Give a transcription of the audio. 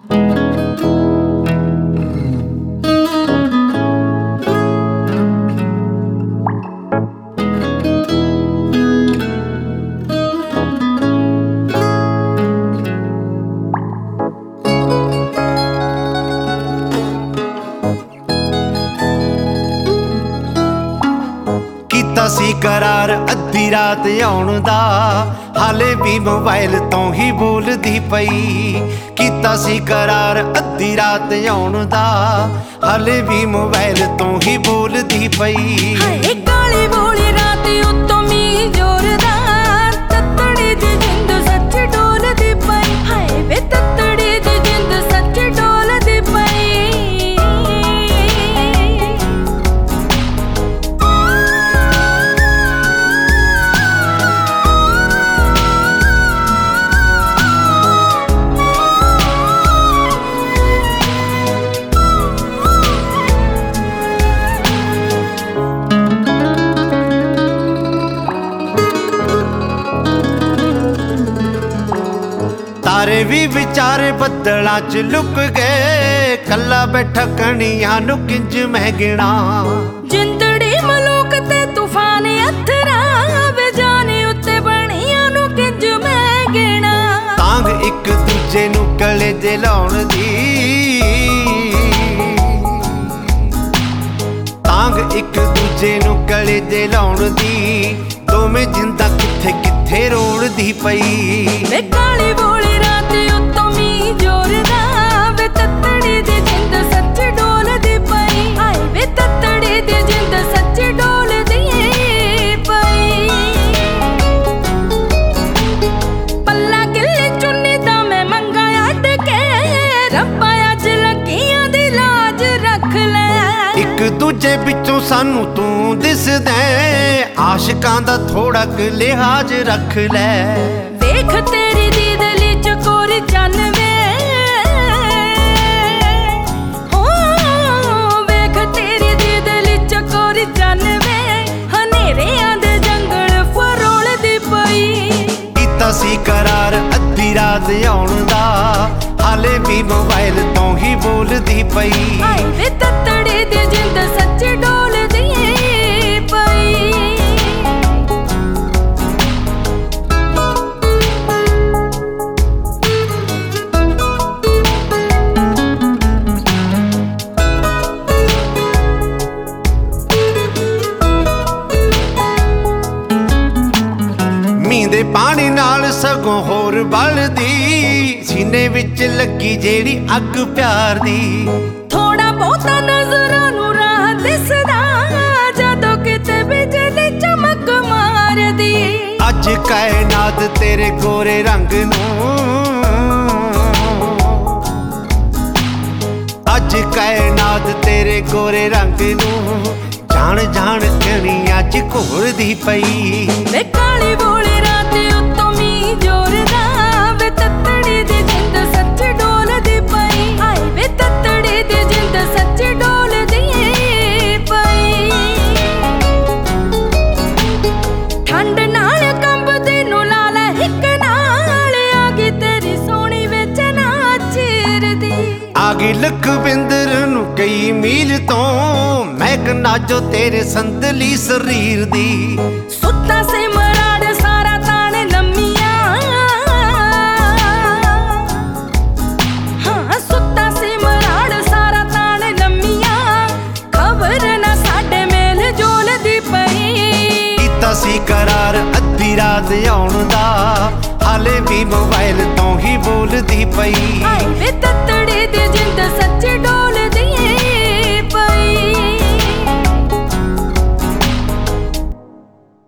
सी करार अद्धी रात आउण दा, हाले भी मोबाइल तो ही बोलदी पई। कीता सी करार अद्धी रात आउण दा, हाले भी मोबाइल तो ही बोलदी पई। हाय काली बोली रात उत्तों मी जोरदार, तत्तड़ी दी जिंद सच डोलदी पई। हाय वे तत्तड़ी दी जिंद सच डोलदी पई। तारे भी विचारे बदलां च लुक गए, कल्ला बैठा कणियां नूं किंज मैं गिणा। जिंदड़ी मलूक ते तूफान अथरा, वे जाने उत्ते बणियां नूं किंज मैं गिणा। तांग एक दूजे नूं कलेजे लाउण दी, तांग एक दूजे नूं कलेजे लाउण दी। दोवें जिंदा किथे किथे रोलदी पई। वे काली बोली रात उत्तों मी जोरदा, वे तत्तड़ी दी जिंद सच डोलदी पई। हाय वे तत्तड़ी दी जिंद सच डोलदी पई। पल्ला किल्ली चुन्नी दा मैं मंगा अड के, रब्बा अज लकीयां दी लाज रख ले। एक दूजे विचों सानू तू दिसदा, आशिकां दा थोड़ा क लिहाज रख ले। देख तेरी दीदली चकोरी चन वे, हो वेख तेरी दीदली चकोरी चन वे। हनेरियां दे जंगल फरोलदी पई। कीता सी करार अद्धी रात आउण दा, हाले भी मोबाइल तो ही बोलदी पई। हाय वे तत्तड़ी दी जिंद सच डोलदी पई। ਮੀਂਹ ਦੇ ਪਾਣੀ ਨਾਲ ਸਗੋਂ ਹੋਰ ਬਲਦੀ, ਸੀਨੇ ਵਿੱਚ ਲੱਗੀ ਜਿਹੜੀ ਅੱਗ ਪਿਆਰ ਦੀ। ਥੋੜਾ ਬਹੁਤਾ ਨਜ਼ਰਾਂ ਨੂੰ ਰਾਹ ਦਿਸਦਾ, ਜਦੋਂ ਕਿਤੇ ਬਿਜਲੀ ਚਮਕ ਮਾਰਦੀ। ਅੱਜ ਕਾਇਨਾਤ ਤੇਰੇ ਗੋਰੇ ਰੰਗ ਨੂੰ, ਅੱਜ ਕਾਇਨਾਤ ਤੇਰੇ ਗੋਰੇ ਰੰਗ ਨੂੰ। ਜਾਣ ਜਾਣ ਕਣੀਆਂ ਚ ਘੋਲਦੀ ਪਈ। ਵੇ ਕਾਲੀ ਬੋਲੀ ਰਾਤ ਉੱਤੋਂ ਮੀਂਹ ਜੋਰਦਾ, ਵੇ ਤੱਤੜੀ ਦੀ ਜਿੰਦ ਸੱਚ ਡੋਲਦੀ ਪਈ। ਹਾਏ ਵੇ ਤੱਤੜੀ ਦੀ ਜਿੰਦ ਸੱਚ ਡੋਲਦੀ ਪਈ। ਠੰਡ ਨਾਲ ਕੰਬਦੀ ਨੂੰ ਲਾ ਲੈ ਇੱਕ ਨਾਲ, ਆ ਗਈ ਤੇਰੀ ਸੋਹਣੀ ਵਿੱਚ ਨਾ ਚਿਰਦੀ। ਆ ਗਈ ਲਖਵਿੰਦਰ ਨੂੰ ਕਈ ਮੀਲ ਤੋਂ, ਮਹਿਕਨਾ ਜੋ ਤੇਰੇ ਸੰਦਲੀ ਸਰੀਰ ਦੀ। ਸੁੱਤਾ ਸੇ ਮਰਾੜ ਸਾਰਾ ਤਾਣੇ ਲੰਮੀਆਂ, ਹਾਂ ਸੁੱਤਾ ਸੇ ਮਰਾੜ ਸਾਰਾ ਤਾਣੇ ਲੰਮੀਆਂ। ਖਬਰ ਨਾ ਸਾਡੇ ਮੇਲ ਜੋਲਦੀ ਪਈ। ਕੀਤਾ ਸੀ ਕਰਾਰ ਅੱਧੀ ਰਾਤ ਆਉਣ ਦਾ, ਹਾਲੇ ਵੀ ਮੋਬਾਈਲ ਤੋਂ ਹੀ ਬੋਲਦੀ ਪਈ। ਹਾਏ ਵੇ ਤੱਤੜੀ ਦੀ ਜਿੰਦ ਸੱਚ